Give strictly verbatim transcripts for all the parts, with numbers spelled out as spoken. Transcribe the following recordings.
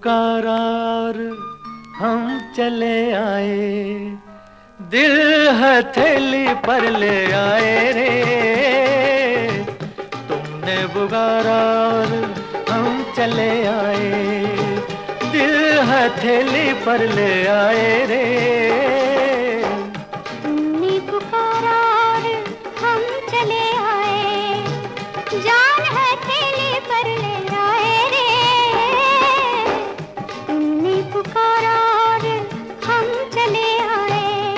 पुकारा और हम चले आए, दिल हथेली पर ले आए रे। तुमने पुकारा और हम चले आए, दिल हथेली पर ले आए रे। तुमने पुकारा और हम चले आए, जान हथेली पर ले आए रे। तुमने पुकारा और हम चले आए।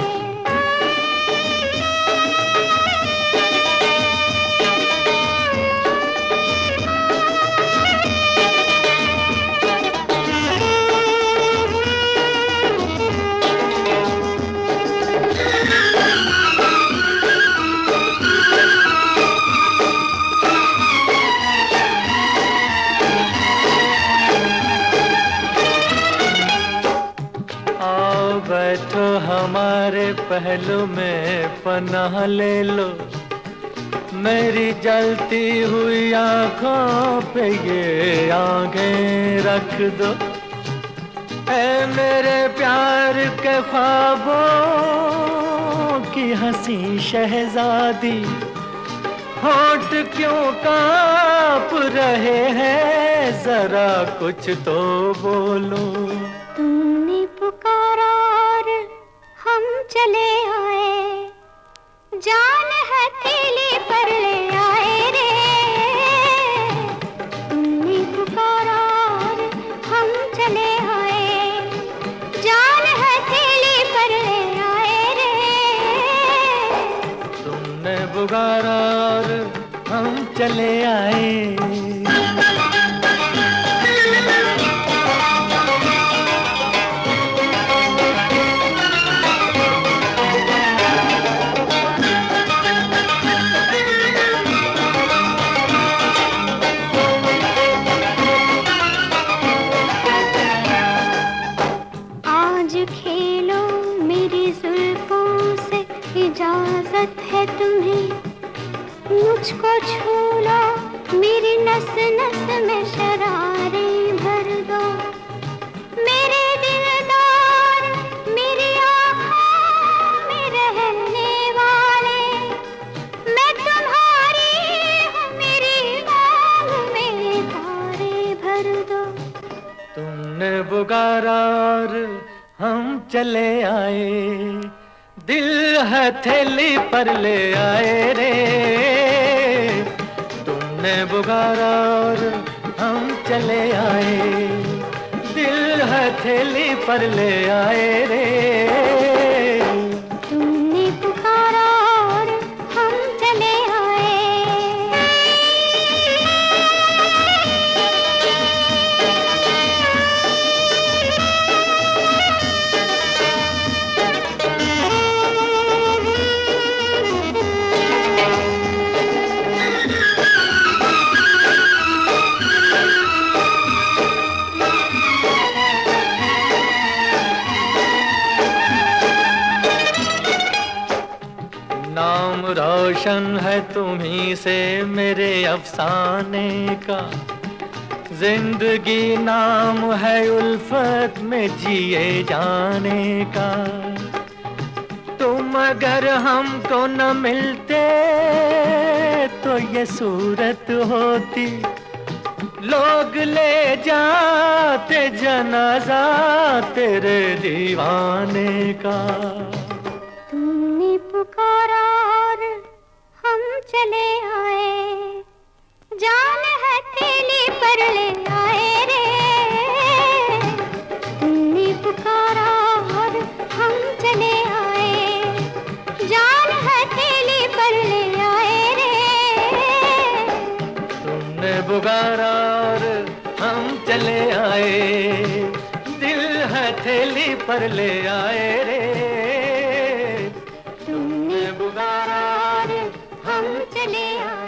बैठो हमारे पहलू में पनाह ले लो, मेरी जलती हुई आंखों पे ये आंखें रख दो। ऐ मेरे प्यार के ख्वाबों की हंसी शहजादी, होंठ क्यों कांप रहे हैं, जरा कुछ तो बोलो। तुमने पुकारा और हम चले आए, जान हथेली पर ले आए रे। तुमने पुकारा और हम चले आए, जान हथेली पर ले आए रे। तुमने पुकारा और हम चले आए। खेलो मेरी जुल्फों से, इजाजत है तुम्हें। मुझको छू लो, मेरी नस नस में शरारे भर दो। मेरे दिलदार, मेरी आँखों में रहने वाले, मैं तुम्हारी हूँ, मेरी मांग में तारे भर दो। तुमने पुकारा और हम चले आए, दिल हथेली पर ले आए रे। तुमने पुकारा और हम चले आए, दिल हथेली पर ले आए रे। तुमने पुकारा और हम चले आए। नाम रोशन है तुम्ही से मेरे अफसाने का, जिंदगी नाम है उल्फत में जिए जाने का। तुम अगर हमको न मिलते तो ये सूरत होती, लोग ले जाते जनाजा तेरे दीवाने का। तुमने पुकारा और हम चले आए, जान हथेली पर ले आए रे। तुमने पुकारा और हम चले आए, जान हथेली पर ले आए रे। तुमने पुकारा और हम चले आए, दिल हथेली पर ले आए रे। तुमने पुकारा और हम चले आए।